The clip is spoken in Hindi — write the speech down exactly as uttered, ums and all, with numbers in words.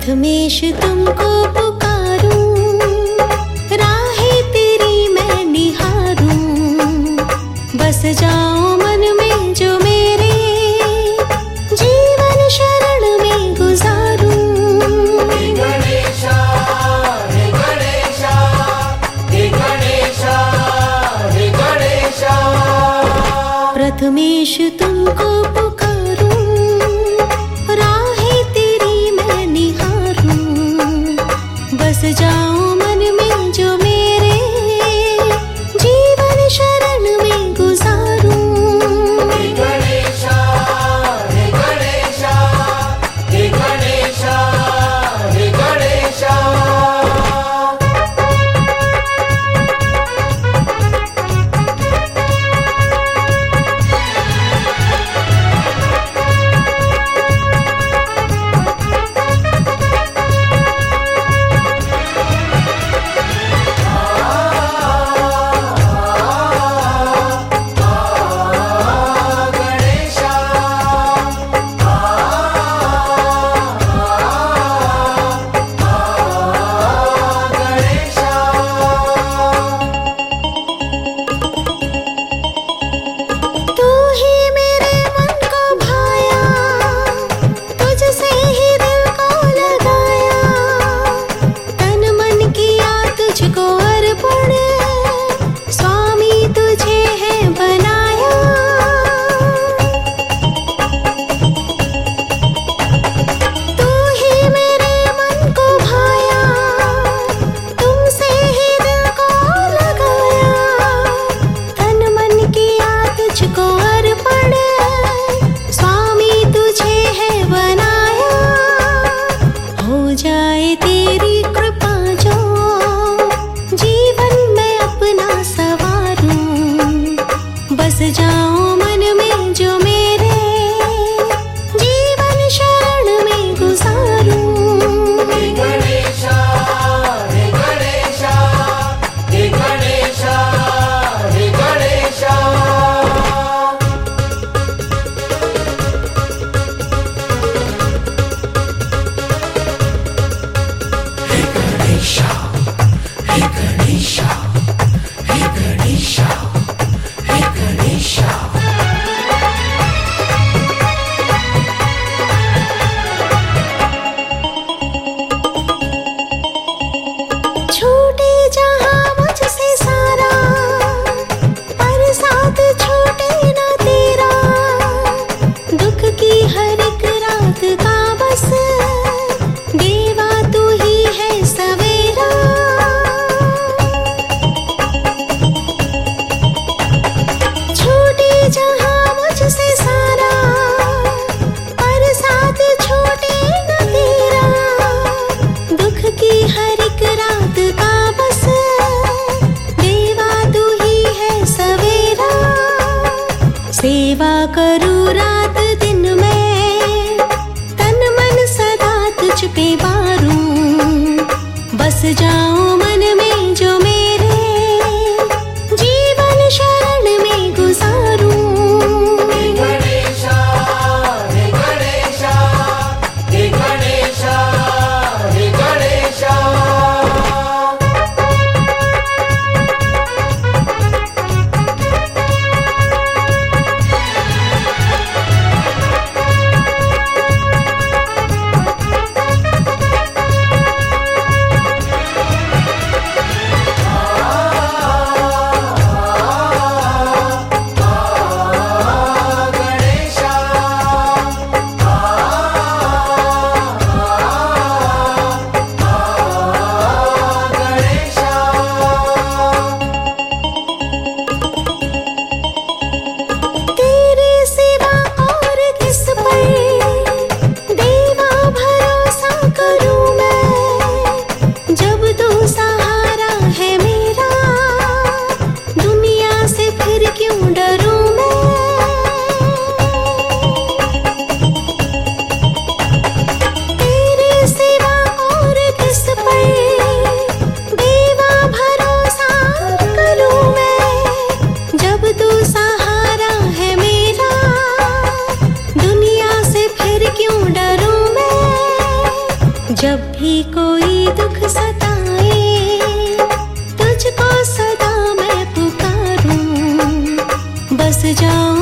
प्रथमेश तुमको पुकारूं, राहें तेरी मैं निहारूं, बस जाओ मन में जो मेरे, जीवन शरण में गुजारूं। हे गणेशा, हे गणेशा, हे गणेशा, हे गणेशा। प्रथमेश तुमको पुकारूं, राहें तेरी मैं निहारूं, बस जाओ मन में जो मेरे, जीवन शरण में गुजारूं। हे गणेशा, हे गणेशा, हे गणेशा, हे गणेशा। बस जाओ मन में जो मेरे, जीवन शरण में गुजारूं। हे गणेशा, हे गणेशा, हे गणेशा, हे गणेशा। हे गणेशा, हे गणेशा, हे गणेशा, हे गणेशा। छूटे जहां मुझसे सारा, पर साथ छूटे ना तेरा, दुख की हर एक रात का बस, देवा तू ही है सवेरा। छूटे जहां मुझसे सारा, पर साथ छूटे ना तेरा, दुख की हर एक रात का बस, देवा तू ही है सवेरा। सेवा करूं रात दिन में, तन मन सदा तुझ पे बारूं, बस जाओ मन में जो मेरे, जीवन शरण में गुजारूं। हे गणेशा, हे गणेशा, हे गणेशा, हे गणेशा। बस जाऊं